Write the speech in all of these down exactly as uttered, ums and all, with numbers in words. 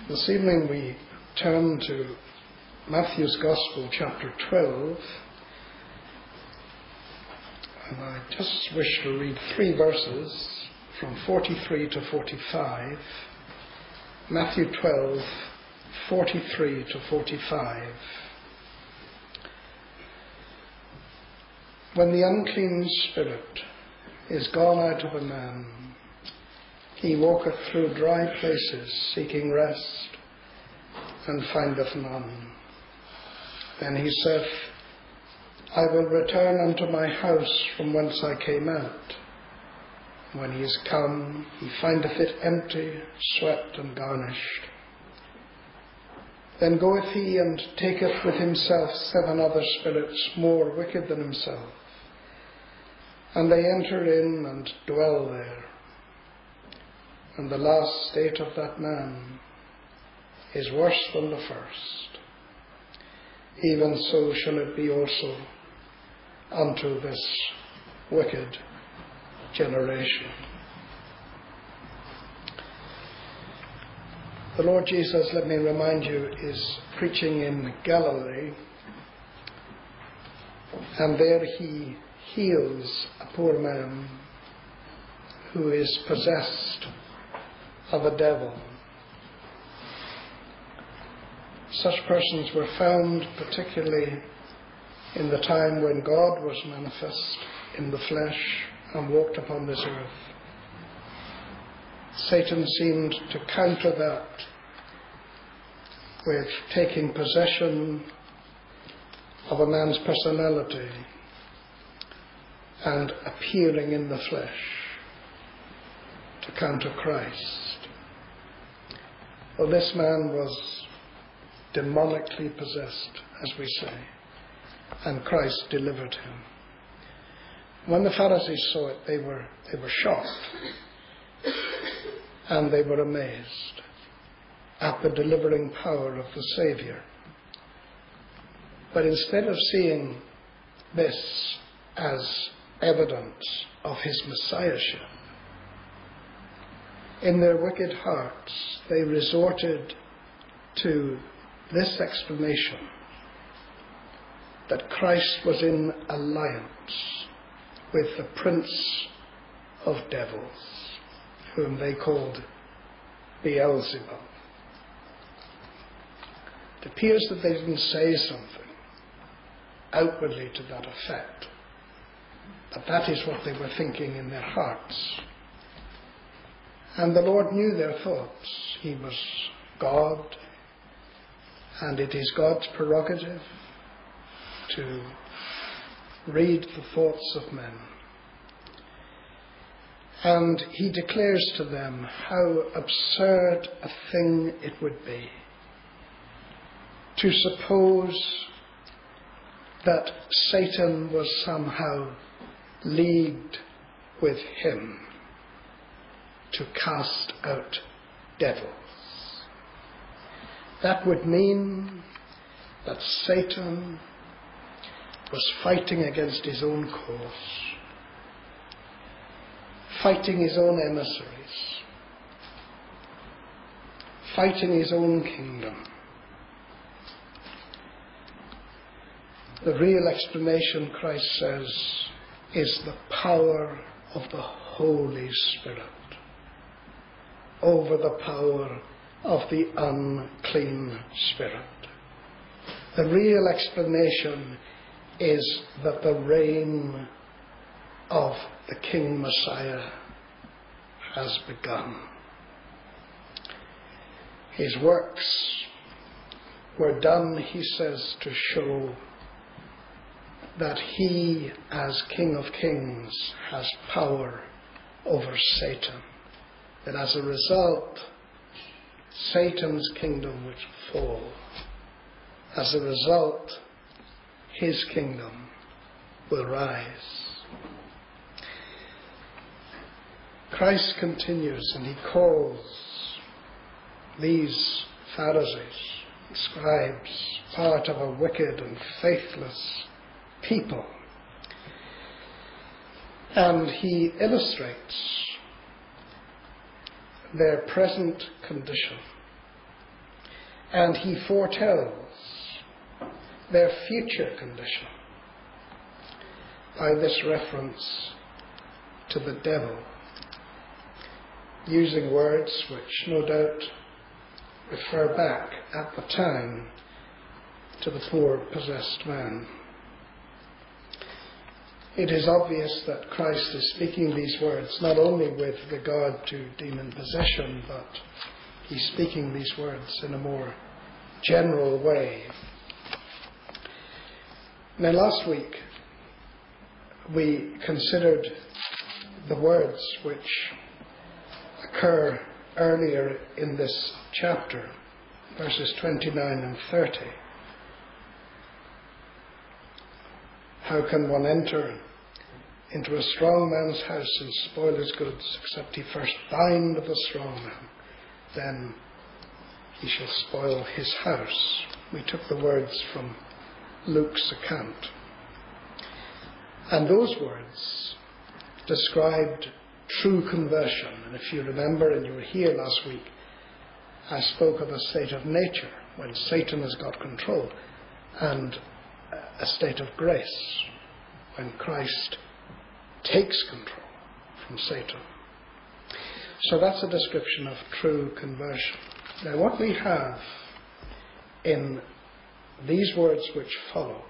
This evening we turn to Matthew's Gospel, chapter twelve, and I just wish to read three verses from forty-three to forty-five. Matthew twelve, forty-three to forty-five. When the unclean spirit is gone out of a man, he walketh through dry places, seeking rest, and findeth none. Then he saith, I will return unto my house from whence I came out. When he is come, he findeth it empty, swept, and garnished. Then goeth he and taketh with himself seven other spirits more wicked than himself, and they enter in and dwell there. And the last state of that man is worse than the first. Even so shall it be also unto this wicked generation. The Lord Jesus, let me remind you, is preaching in Galilee, and there he heals a poor man who is possessed of a devil. Such persons were found particularly in the time when God was manifest in the flesh and walked upon this earth. Satan seemed to counter that with taking possession of a man's personality and appearing in the flesh to counter Christ. Well, this man was demonically possessed, as we say, and Christ delivered him. When the Pharisees saw it, they were they were shocked, and they were amazed at the delivering power of the Saviour. But instead of seeing this as evidence of his messiahship, in their wicked hearts they resorted to this explanation, that Christ was in alliance with the prince of devils, whom they called Beelzebub. It appears that they didn't say something outwardly to that effect, but that is what they were thinking in their hearts. And the Lord knew their thoughts. He was God, and it is God's prerogative to read the thoughts of men. And he declares to them how absurd a thing it would be to suppose that Satan was somehow leagued with him to cast out devils. That would mean that Satan was fighting against his own cause, fighting his own emissaries, fighting his own kingdom. The real explanation, Christ says, is the power of the Holy Spirit over the power of the unclean spirit. The real explanation is that the reign of the King Messiah has begun. His works were done, he says, to show that he, as King of Kings, has power over Satan. That as a result, Satan's kingdom would fall. As a result, his kingdom will rise. Christ continues, and he calls these Pharisees, scribes, part of a wicked and faithless people. And he illustrates their present condition and he foretells their future condition by this reference to the devil, using words which no doubt refer back at the time to the poor possessed man. It is obvious that Christ is speaking these words not only with regard to demon possession, but he's speaking these words in a more general way. Now, last week we considered the words which occur earlier in this chapter, verses twenty-nine and thirty. How can one enter into a strong man's house and spoil his goods, except he first bind the strong man? Then he shall spoil his house. We took the words from Luke's account. And those words described true conversion. And if you remember, and you were here last week, I spoke of a state of nature when Satan has got control, and a state of grace when Christ takes control from Satan. So that's a description of true conversion. Now, what we have in these words which follow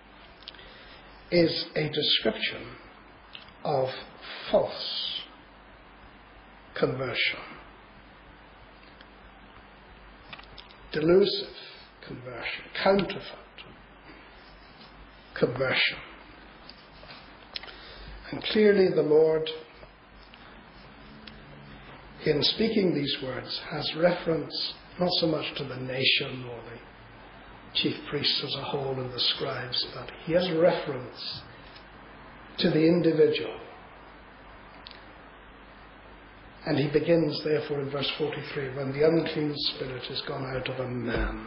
is a description of false conversion, delusive conversion, counterfeit conversion. And clearly the Lord, in speaking these words, has reference not so much to the nation or the chief priests as a whole and the scribes, but he has reference to the individual. And he begins therefore in verse forty-three, when the unclean spirit is gone out of a man.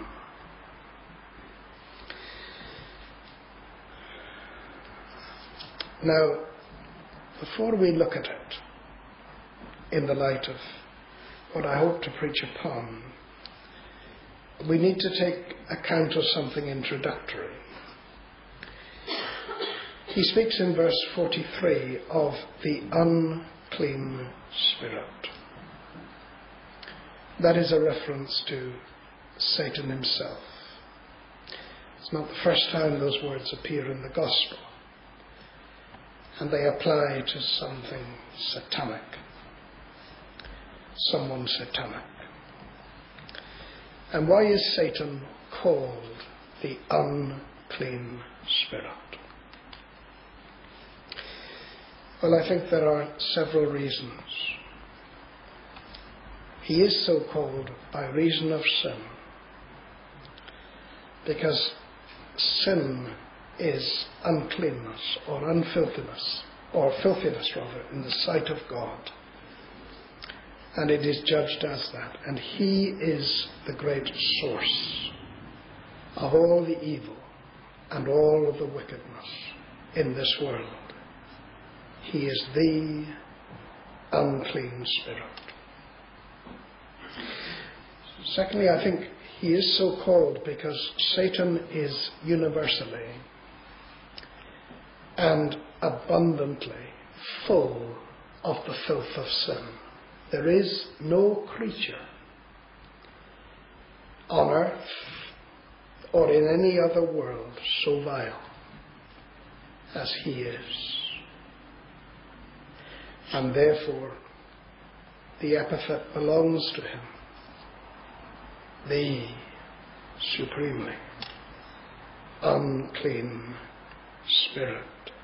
Now, before we look at it in the light of what I hope to preach upon, we need to take account of something introductory. He speaks in verse forty-three of the unclean spirit. That is a reference to Satan himself. It's not the first time those words appear in the Gospel, and they apply to something satanic, someone satanic. And why is Satan called the unclean spirit? Well, I think there are several reasons. He is so called by reason of sin, because sin is uncleanness or unfilthiness, or filthiness rather, in the sight of God. And it is judged as that. And he is the great source of all the evil and all of the wickedness in this world. He is the unclean spirit. Secondly, I think he is so called because Satan is universally and abundantly full of the filth of sin. There is no creature on earth or in any other world so vile as he is. And therefore, the epithet belongs to him, the supremely unclean spirit.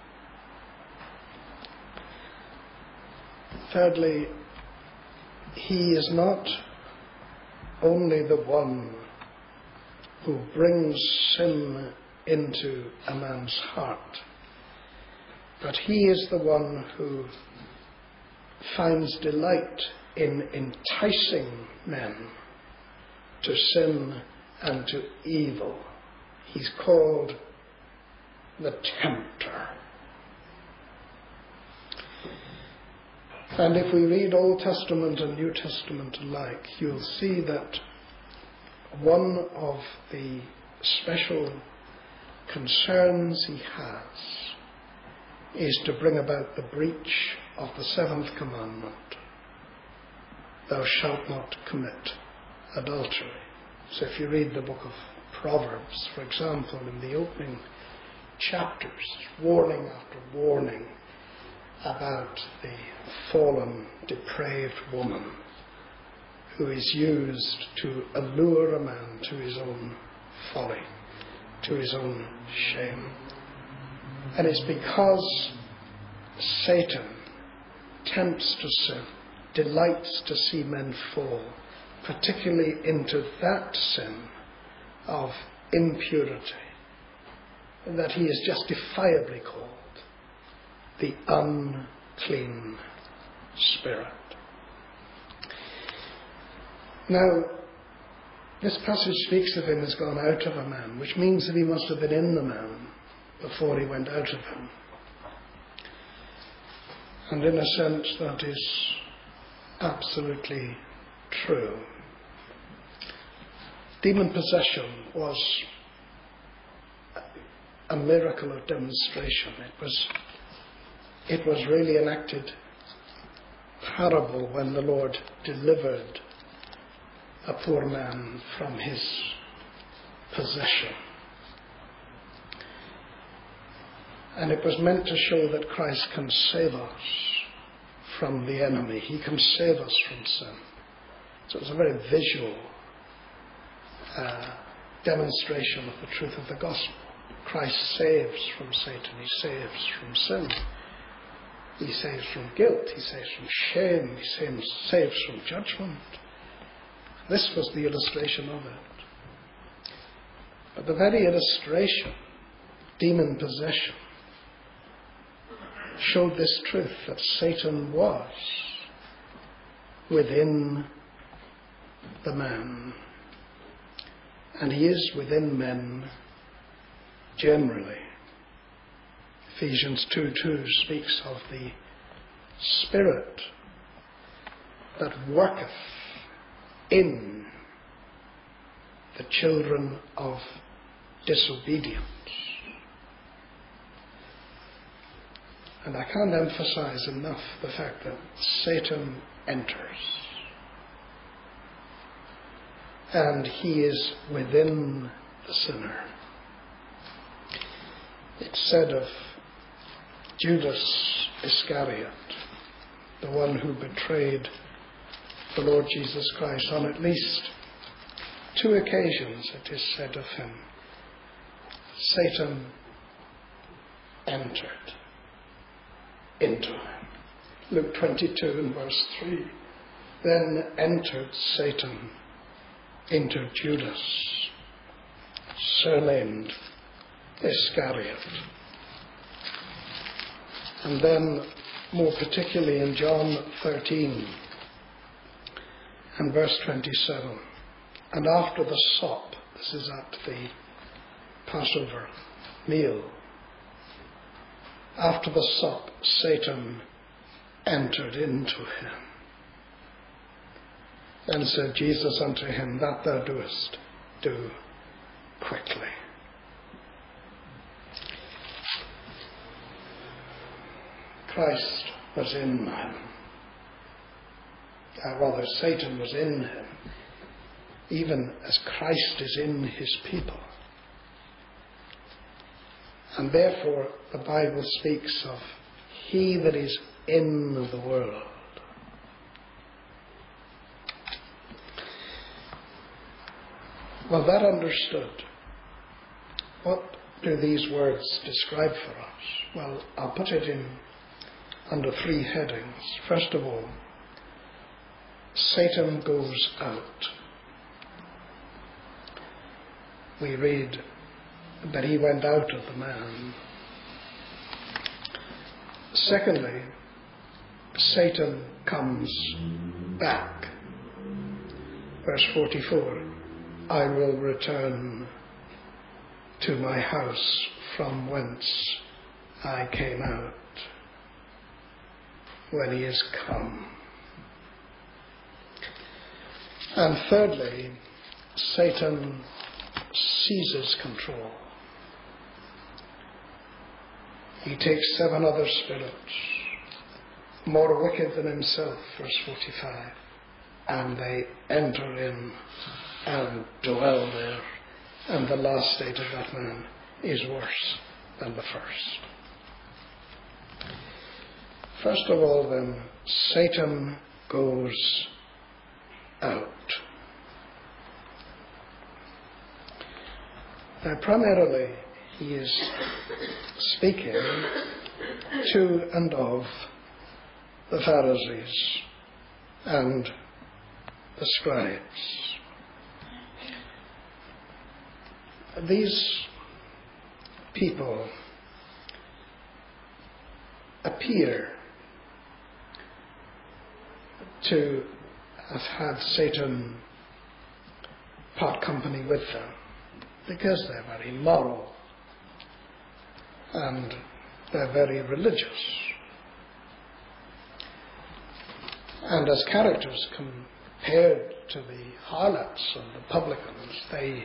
Thirdly, he is not only the one who brings sin into a man's heart, but he is the one who finds delight in enticing men to sin and to evil. He's called the tempter. And if we read Old Testament and New Testament alike, you'll see that one of the special concerns he has is to bring about the breach of the seventh commandment, thou shalt not commit adultery. So if you read the book of Proverbs, for example, in the opening chapters, warning after warning about the fallen, depraved woman who is used to allure a man to his own folly, to his own shame. And it's because Satan tempts to sin, delights to see men fall, particularly into that sin of impurity, that he is justifiably called the unclean spirit. Now, this passage speaks of him as gone out of a man, which means that he must have been in the man before he went out of him. And in a sense, that is absolutely true. Demon possession was a miracle of demonstration. It was, it was really enacted parable when the Lord delivered a poor man from his possession. And it was meant to show that Christ can save us from the enemy. He can save us from sin. So it's a very visual uh, demonstration of the truth of the gospel. Christ saves from Satan. He saves from sin. He saves from guilt. He saves from shame. He saves, saves from judgment. This was the illustration of it. But the very illustration, demon possession, showed this truth that Satan was within the man. And he is within men generally. Ephesians two two speaks of the Spirit that worketh in the children of disobedience. And I can't emphasize enough the fact that Satan enters. And he is within the sinner. It's said of Judas Iscariot, the one who betrayed the Lord Jesus Christ, on at least two occasions it is said of him, Satan entered into him. Luke twenty-two and verse three. Then entered Satan into Judas, surnamed Iscariot. And then, more particularly in John thirteen and verse twenty-seven, and after the sop, this is at the Passover meal, after the sop, Satan entered into him. Then said Jesus unto him, that thou doest, do quickly. Christ was in him. Uh, rather, Satan was in him, even as Christ is in his people. And therefore, the Bible speaks of he that is in the world. Well, that understood, what do these words describe for us? Well, I'll put it in under three headings. First of all, Satan goes out. We read that he went out of the man. Secondly, Satan comes back. Verse forty-four, I will return to my house from whence I came out. When he is come. And thirdly, Satan seizes control. He takes seven other spirits, more wicked than himself, verse forty-five, and they enter in and dwell there, and the last state of that man is worse than the first. First of all, then, Satan goes out. Now, primarily, he is speaking to and of the Pharisees and the scribes. These people appear to have had Satan part company with them because they're very moral and they're very religious. And as characters compared to the harlots and the publicans, they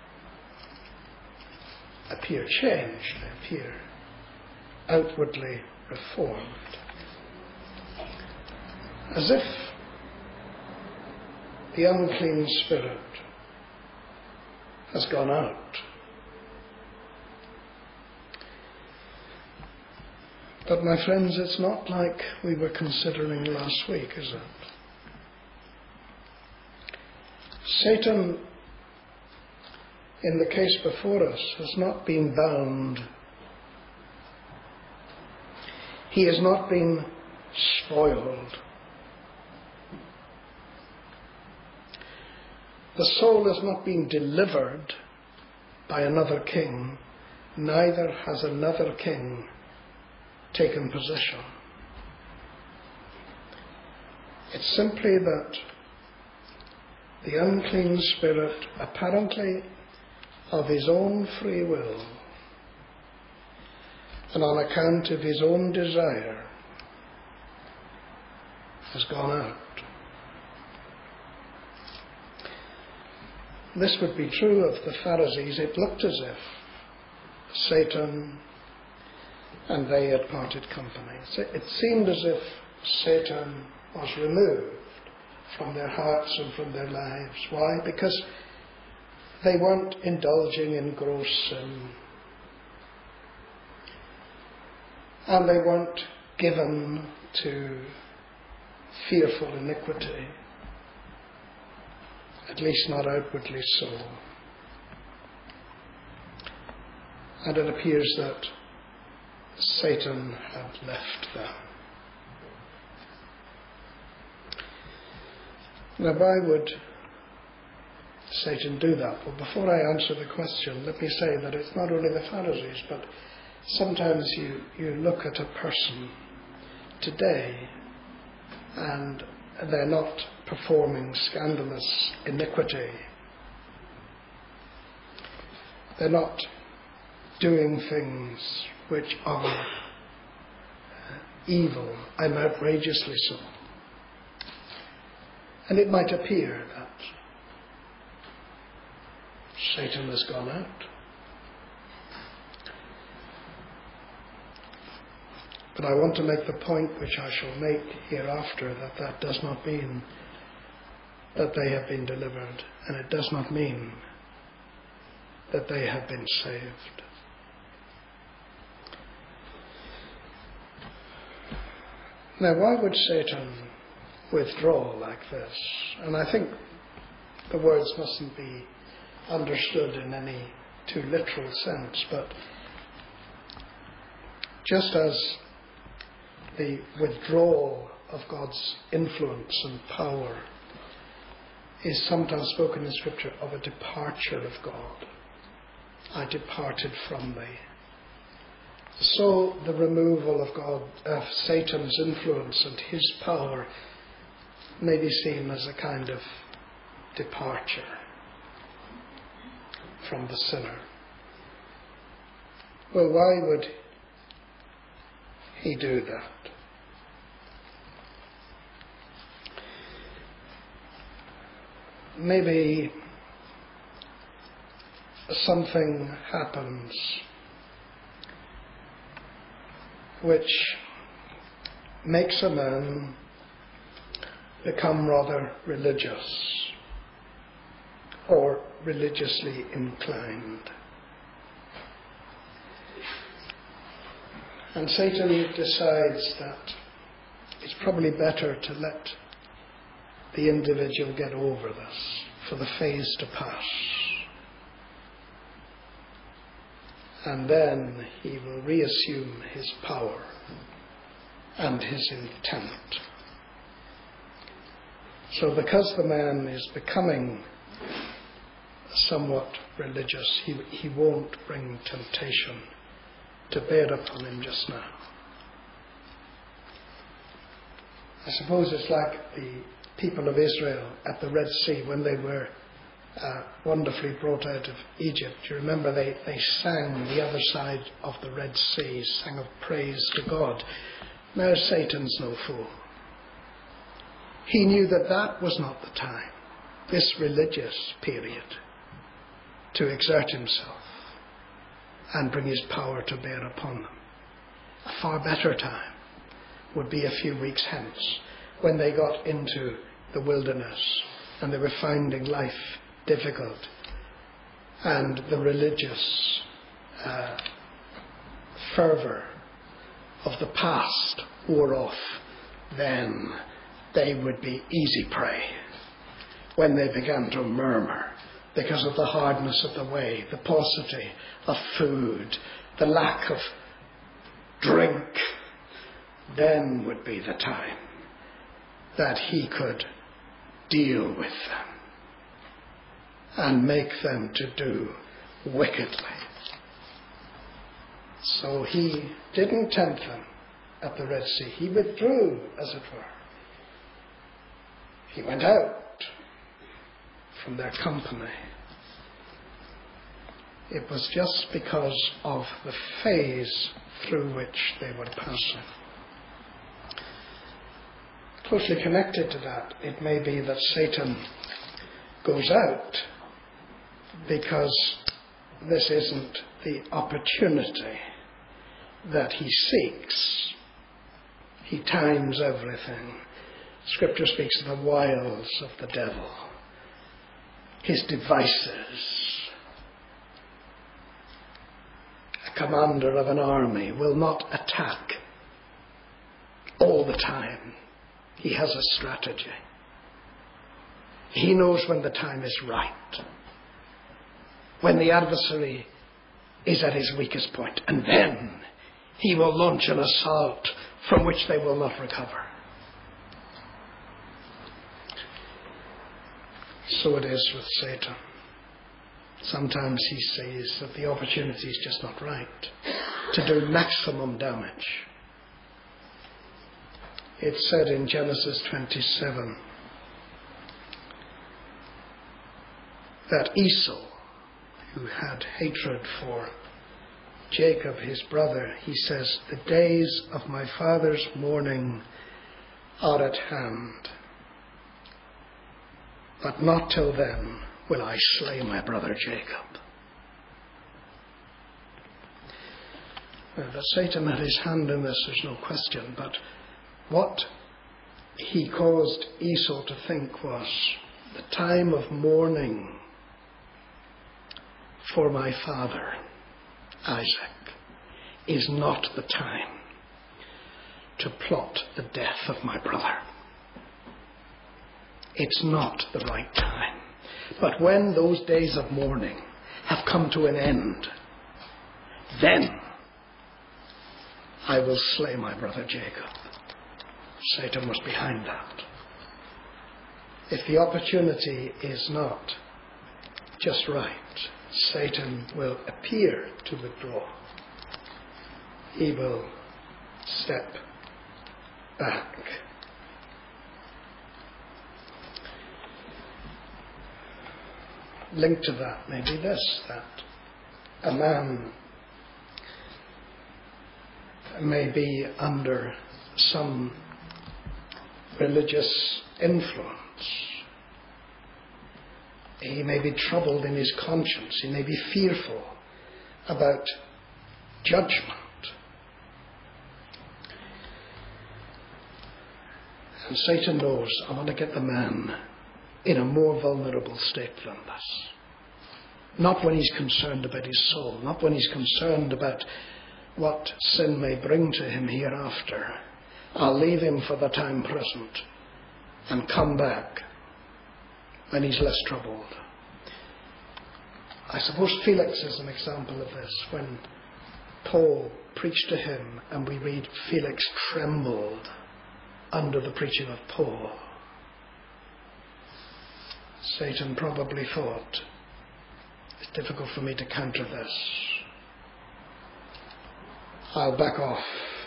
appear changed, they appear outwardly reformed. As if the unclean spirit has gone out. But my friends, it's not like we were considering last week, is it? Satan, in the case before us, has not been bound. He has not been spoiled. The soul has not been delivered by another king, neither has another king taken possession. It's simply that the unclean spirit, apparently of his own free will, and on account of his own desire, has gone out. This would be true of the Pharisees. It looked as if Satan and they had parted company. It seemed as if Satan was removed from their hearts and from their lives. Why? Because they weren't indulging in gross sin. And they weren't given to fearful iniquity. At least not outwardly so. And it appears that Satan had left them. Now, why would Satan do that? Well, before I answer the question, let me say that it's not only the Pharisees, but sometimes you, you look at a person today and they're not performing scandalous iniquity. They're not doing things which are evil and outrageously so. And it might appear that Satan has gone out. But I want to make the point which I shall make hereafter, that that does not mean that they have been delivered, and it does not mean that they have been saved. Now, why would Satan withdraw like this? And I think the words mustn't be understood in any too literal sense, but just as the withdrawal of God's influence and power is sometimes spoken in Scripture of a departure of God. I departed from thee. So the removal of God, of Satan's influence and his power may be seen as a kind of departure from the sinner. Well, why would he do that? Maybe something happens which makes a man become rather religious or religiously inclined. And Satan decides that it's probably better to let the individual get over this, for the phase to pass. And then he will reassume his power and his intent. So because the man is becoming somewhat religious, he, he won't bring temptation to bear upon him just now. I suppose it's like the people of Israel at the Red Sea when they were uh, wonderfully brought out of Egypt. You remember they, they sang the other side of the Red Sea, sang of praise to God. Now Satan's no fool. He knew that that was not the time, this religious period, to exert himself and bring his power to bear upon them. A far better time would be a few weeks hence, when they got into the wilderness and they were finding life difficult and the religious uh, fervour of the past wore off. Then they would be easy prey when they began to murmur because of the hardness of the way, the paucity of food, the lack of drink. Then would be the time that he could deal with them and make them to do wickedly. So he didn't tempt them at the Red Sea. He withdrew, as it were. He went out from their company. It was just because of the phase through which they were passing. Closely connected to that, it may be that Satan goes out because this isn't the opportunity that he seeks. He times everything. Scripture speaks of the wiles of the devil, his devices. A commander of an army will not attack all the time. He has a strategy. He knows when the time is right, when the adversary is at his weakest point, and then he will launch an assault from which they will not recover. So it is with Satan. Sometimes he sees that the opportunity is just not right to do maximum damage. It's said in Genesis twenty-seven that Esau, who had hatred for Jacob, his brother, he says, "The days of my father's mourning are at hand, but not till then will I slay my brother Jacob." Now, that Satan had his hand in this, there's no question, but what he caused Esau to think was, the time of mourning for my father, Isaac, is not the time to plot the death of my brother. It's not the right time. But when those days of mourning have come to an end, then I will slay my brother Jacob. Satan was behind that. If the opportunity is not just right, Satan will appear to withdraw. He will step back. Linked to that may be this, that a man may be under some religious influence, He may be troubled in his conscience. He may be fearful about judgment. And Satan knows, I want to get the man in a more vulnerable state than this. Not when he's concerned about his soul, not when he's concerned about what sin may bring to him hereafter. I'll leave him for the time present and come back when he's less troubled. I suppose Felix is an example of this. When Paul preached to him, and we read Felix trembled under the preaching of Paul, Satan probably thought, it's difficult for me to counter this. I'll back off.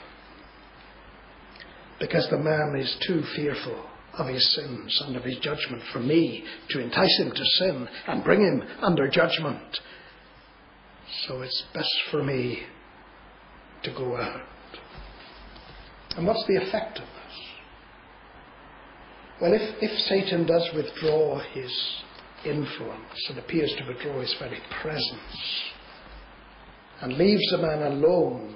Because the man is too fearful of his sins and of his judgment for me to entice him to sin and bring him under judgment. So it's best for me to go out. And what's the effect of this? Well, if, if Satan does withdraw his influence and appears to withdraw his very presence and leaves a man alone,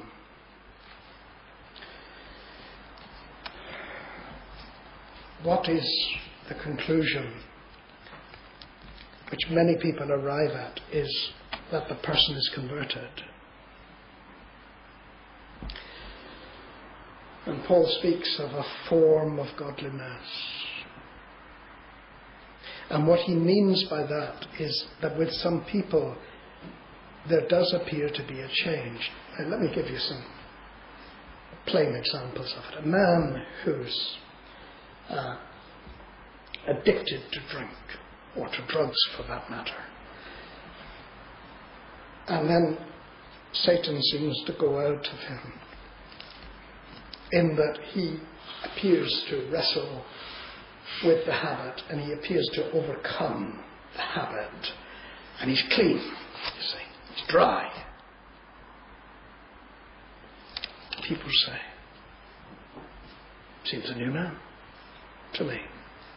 what is the conclusion which many people arrive at is that the person is converted. And Paul speaks of a form of godliness. And what he means by that is that with some people there does appear to be a change. And let me give you some plain examples of it. A man who's uh, addicted to drink, or to drugs for that matter. And then Satan seems to go out of him, in that he appears to wrestle with the habit, and he appears to overcome the habit, and he's clean, you see, he's dry. People say, seems a new man to me.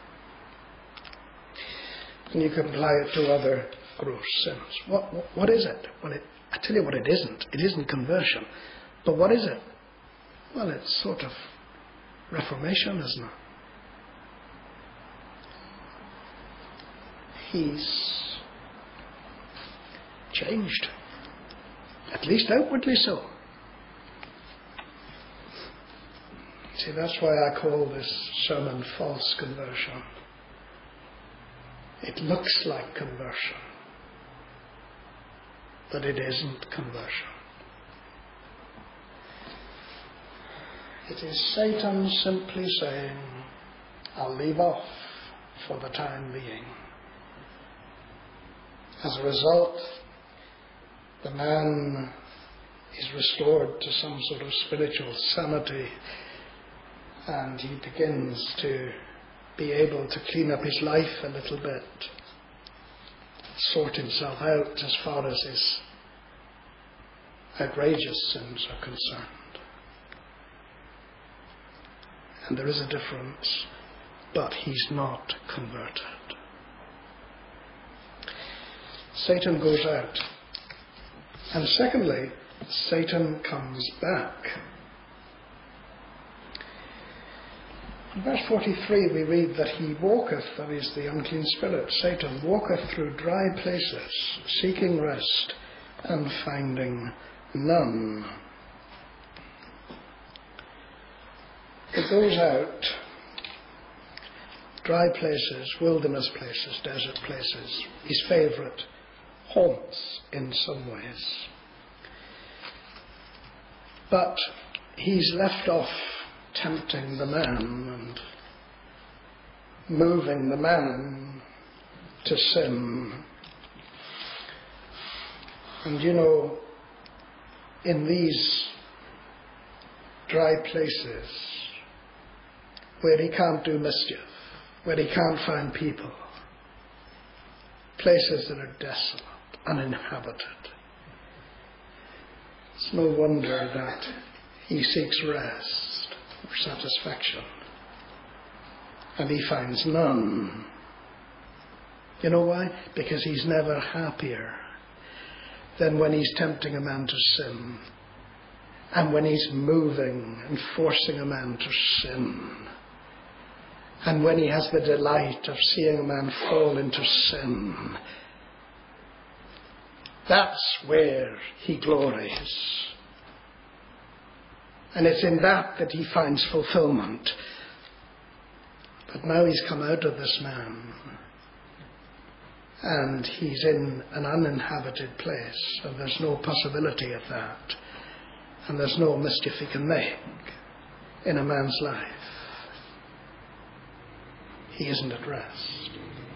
And you can apply it to other gross sins. What, what, what is it? Well, it, I tell you what it isn't. It isn't conversion. But what is it? Well, it's sort of reformation, isn't it? He's changed. At least outwardly so. See, that's why I call this sermon false conversion. It looks like conversion, but it isn't conversion. It is Satan simply saying, I'll leave off for the time being. As a result, the man is restored to some sort of spiritual sanity, and he begins to be able to clean up his life a little bit, sort himself out as far as his outrageous sins are concerned. And there is a difference, but he's not converted. Satan goes out. And secondly, Satan comes back. In verse forty-three we read that he walketh, that is the unclean spirit, Satan, walketh through dry places, seeking rest and finding none. It goes out, dry places, wilderness places, desert places, his favourite haunts in some ways. But he's left off tempting the man and moving the man to sin. And you know, in these dry places where he can't do mischief, where he can't find people, places that are desolate, uninhabited, it's no wonder that he seeks rest or satisfaction, and he finds none. You know why? Because he's never happier than when he's tempting a man to sin, and when he's moving and forcing a man to sin, and when he has the delight of seeing a man fall into sin. That's where he glories. And it's in that that he finds fulfillment. But now he's come out of this man, and he's in an uninhabited place, and there's no possibility of that, and there's no mischief he can make in a man's life. He isn't at rest.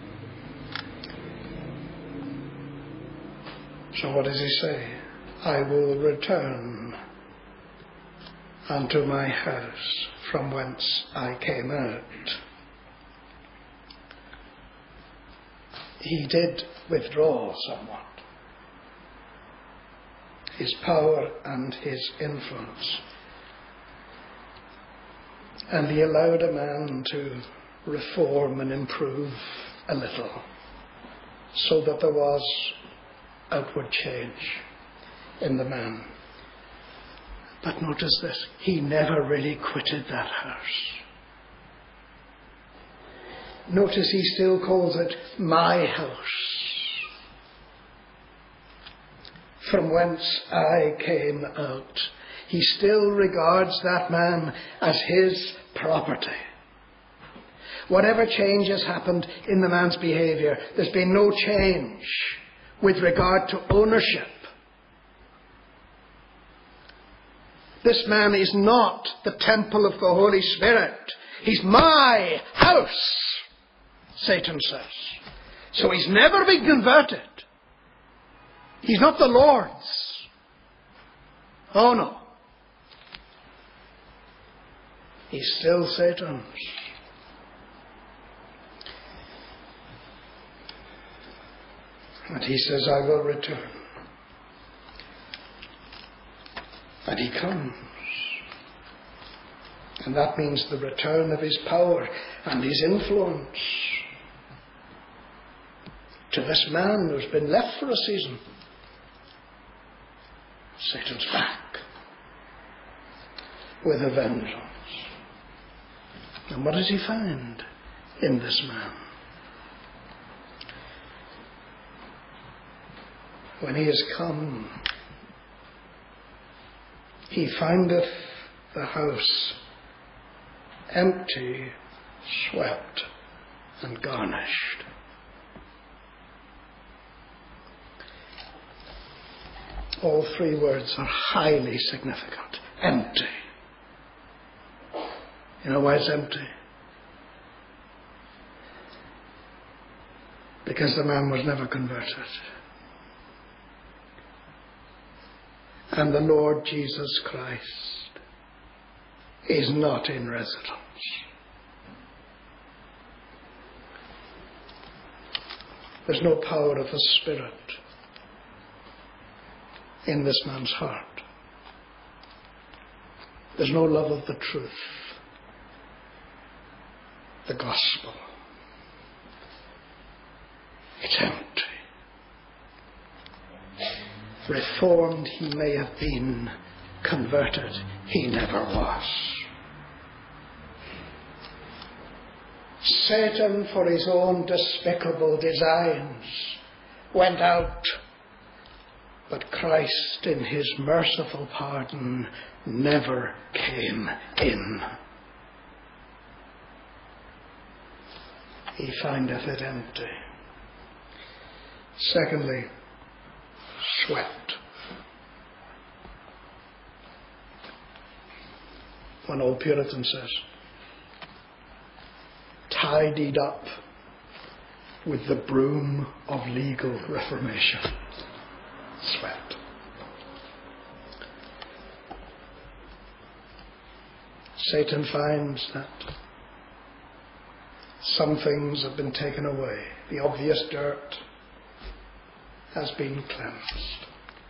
So what does he say? I will return unto my house from whence I came out. He did withdraw somewhat, his power and his influence, and he allowed a man to reform and improve a little, so that there was outward change in the man. But notice this, he never really quitted that house. Notice he still calls it my house, from whence I came out. He still regards that man as his property. Whatever change has happened in the man's behaviour, there's been no change with regard to ownership. This man is not the temple of the Holy Spirit. He's my house, Satan says. So he's never been converted. He's not the Lord's. Oh no. He's still Satan's. And he says, I will return. And he comes. And that means the return of his power and his influence to this man who's been left for a season. Satan's back with a vengeance. And what does he find in this man? When he is come, he findeth the house empty, swept, and garnished. All three words are highly significant. Empty. You know why it's empty? Because the man was never converted. And the Lord Jesus Christ is not in residence. There's no power of the Spirit in this man's heart. There's no love of the truth, the gospel. It's empty. Reformed he may have been, converted he never was. Satan, for his own despicable designs, went out, but Christ in his merciful pardon never came in. He findeth it empty. Secondly, swept. One old Puritan says, tidied up with the broom of legal reformation. Swept. Satan finds that some things have been taken away. The obvious dirt has been cleansed.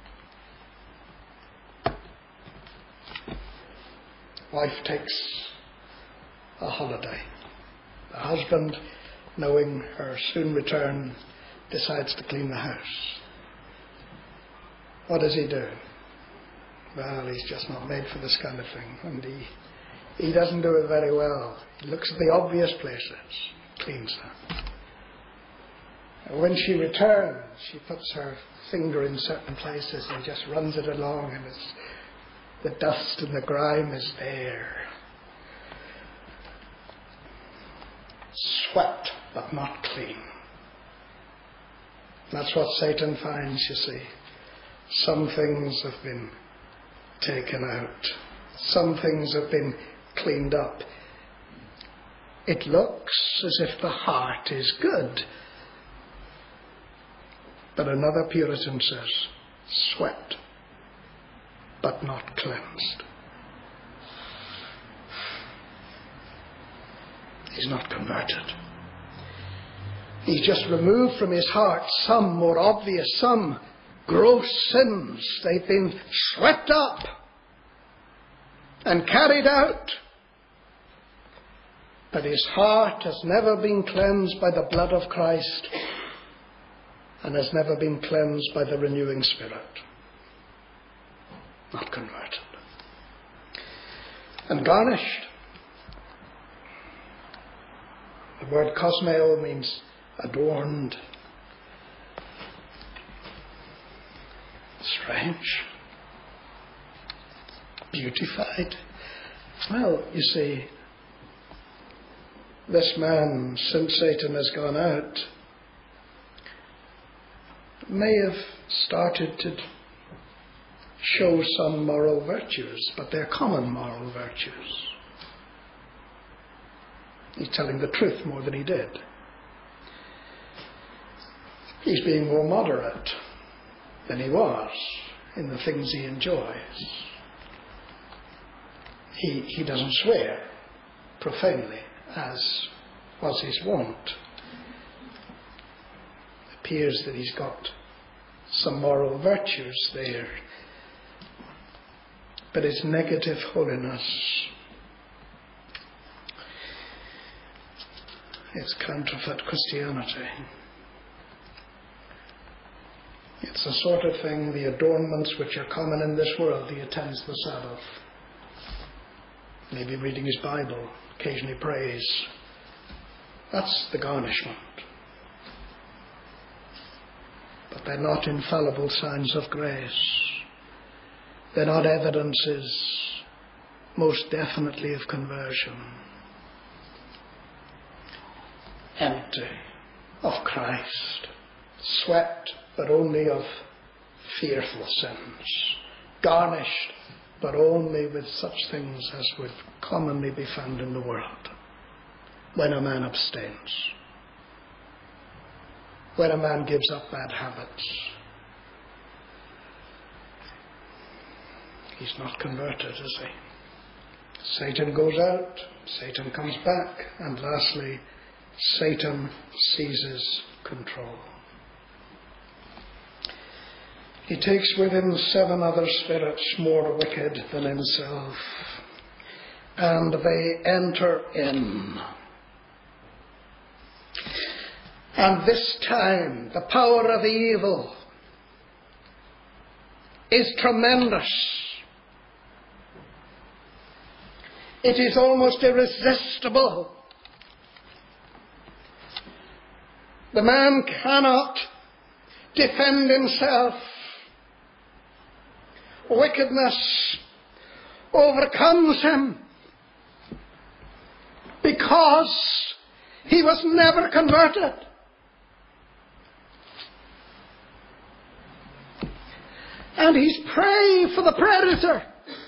Wife takes a holiday. The husband, knowing her soon return, decides to clean the house. What does he do? Well, he's just not made for this kind of thing. And he, he doesn't do it very well. He looks at the obvious places, cleans them. And when she returns, she puts her finger in certain places and just runs it along, and it's, the dust and the grime is there. Swept, but not clean. That's what Satan finds, you see. Some things have been taken out. Some things have been cleaned up. It looks as if the heart is good. But another Puritan says, swept, but not cleansed. He's not converted. He's just removed from his heart some more obvious, some gross sins. They've been swept up and carried out. But his heart has never been cleansed by the blood of Christ and has never been cleansed by the renewing Spirit. Not converted. And garnished. The word cosmeo means adorned. Strange. Beautified. Well, you see, this man, since Satan has gone out, may have started to show some moral virtues, but they're common moral virtues. He's telling the truth more than he did. He's being more moderate than he was in the things he enjoys. He, he doesn't swear profanely, as was his wont. It appears that he's got some moral virtues there, but it's negative holiness. It's counterfeit Christianity. It's the sort of thing, the adornments which are common in this world. He attends the Sabbath, maybe reading his Bible, occasionally prays. That's the garnishment. But they're not infallible signs of grace. They're not evidences, most definitely, of conversion. Empty of Christ, swept, but only of fearful sins, garnished, but only with such things as would commonly be found in the world. When a man abstains, when a man gives up bad habits, he's not converted, is he? Satan goes out, Satan comes back, and lastly, Satan seizes control. He takes with him seven other spirits more wicked than himself, and they enter in. And this time, the power of evil is tremendous. It is almost irresistible. The man cannot defend himself. Wickedness overcomes him because he was never converted. And he's prey for the predator.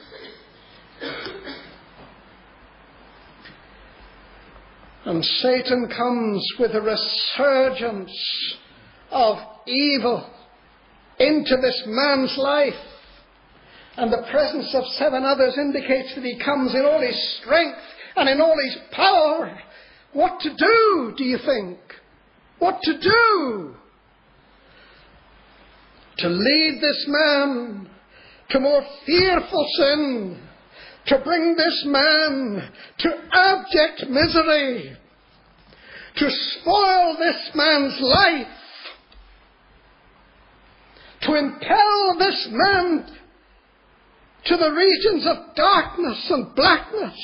And Satan comes with a resurgence of evil into this man's life. And the presence of seven others indicates that he comes in all his strength and in all his power. What to do, do you think? What to do? To lead this man to more fearful sin, to bring this man to abject misery, to spoil this man's life to impel this man to the regions of darkness and blackness,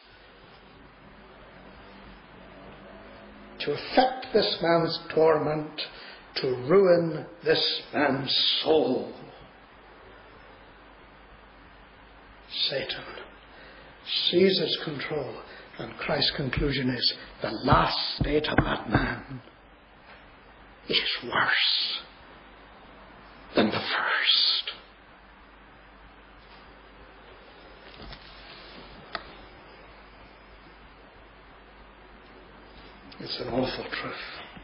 to affect this man's torment, to ruin this man's soul. Satan seizes control, and Christ's conclusion is the last state of that man is worse than the first. It's an awful truth.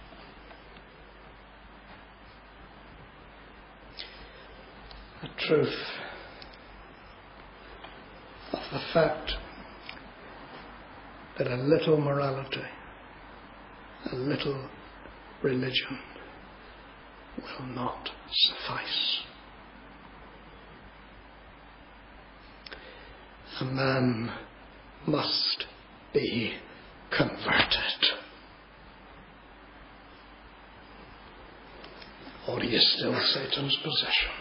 A truth of the fact that a little morality, a little religion will not suffice. A man must be converted. Or he is still Satan's possession.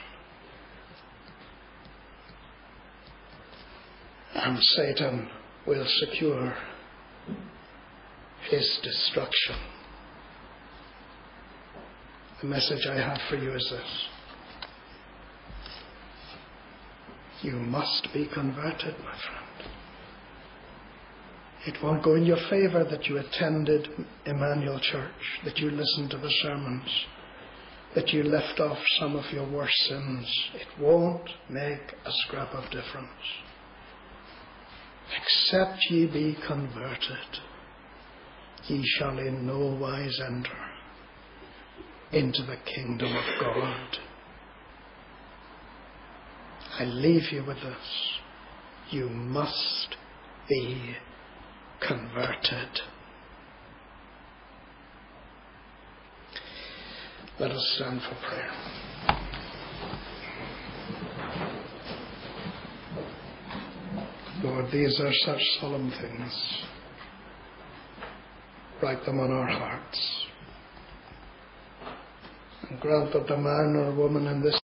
And Satan will secure his destruction. The message I have for you is this: you must be converted, my friend. It won't go in your favour that you attended Emmanuel Church, that you listened to the sermons, that you left off some of your worst sins. It won't make a scrap of difference. Except ye be converted, ye shall in no wise enter into the kingdom of God. I leave you with this: you must be converted. Let us stand for prayer. Lord, these are such solemn things. Write them on our hearts. And grant that the man or woman in this